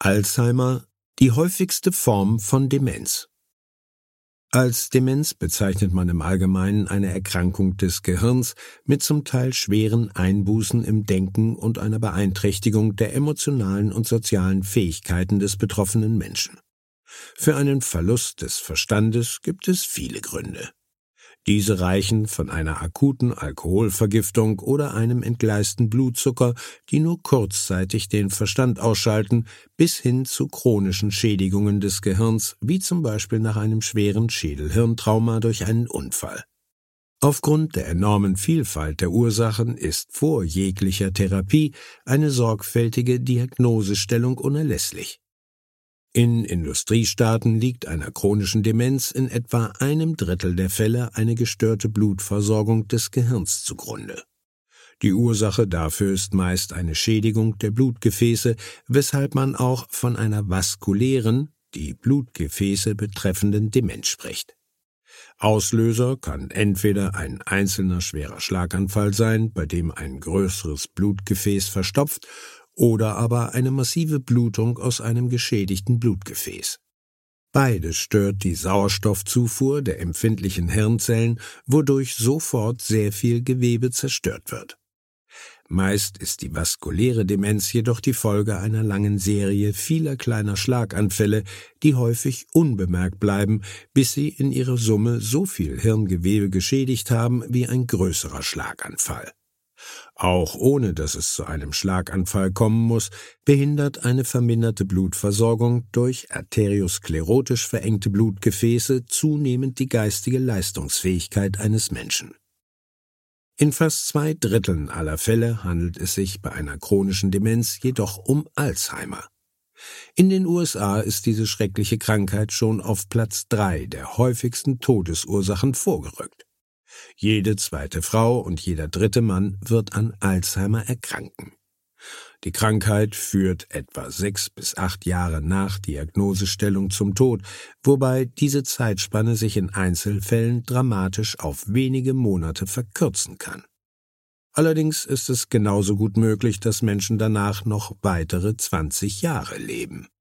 Alzheimer, die häufigste Form von Demenz. Als Demenz bezeichnet man im Allgemeinen eine Erkrankung des Gehirns mit zum Teil schweren Einbußen im Denken und einer Beeinträchtigung der emotionalen und sozialen Fähigkeiten des betroffenen Menschen. Für einen Verlust des Verstandes gibt es viele Gründe. Diese reichen von einer akuten Alkoholvergiftung oder einem entgleisten Blutzucker, die nur kurzzeitig den Verstand ausschalten, bis hin zu chronischen Schädigungen des Gehirns, wie zum Beispiel nach einem schweren Schädel-Hirntrauma durch einen Unfall. Aufgrund der enormen Vielfalt der Ursachen ist vor jeglicher Therapie eine sorgfältige Diagnosestellung unerlässlich. In Industriestaaten liegt einer chronischen Demenz in etwa 1/3 der Fälle eine gestörte Blutversorgung des Gehirns zugrunde. Die Ursache dafür ist meist eine Schädigung der Blutgefäße, weshalb man auch von einer vaskulären, die Blutgefäße betreffenden Demenz spricht. Auslöser kann entweder ein einzelner schwerer Schlaganfall sein, bei dem ein größeres Blutgefäß verstopft, oder aber eine massive Blutung aus einem geschädigten Blutgefäß. Beides stört die Sauerstoffzufuhr der empfindlichen Hirnzellen, wodurch sofort sehr viel Gewebe zerstört wird. Meist ist die vaskuläre Demenz jedoch die Folge einer langen Serie vieler kleiner Schlaganfälle, die häufig unbemerkt bleiben, bis sie in ihrer Summe so viel Hirngewebe geschädigt haben wie ein größerer Schlaganfall. Auch ohne dass es zu einem Schlaganfall kommen muss, behindert eine verminderte Blutversorgung durch arteriosklerotisch verengte Blutgefäße zunehmend die geistige Leistungsfähigkeit eines Menschen. In fast 2/3 aller Fälle handelt es sich bei einer chronischen Demenz jedoch um Alzheimer. In den USA ist diese schreckliche Krankheit schon auf Platz 3 der häufigsten Todesursachen vorgerückt. Jede zweite Frau und jeder dritte Mann wird an Alzheimer erkranken. Die Krankheit führt etwa 6 bis 8 Jahre nach Diagnosestellung zum Tod, wobei diese Zeitspanne sich in Einzelfällen dramatisch auf wenige Monate verkürzen kann. Allerdings ist es genauso gut möglich, dass Menschen danach noch weitere 20 Jahre leben.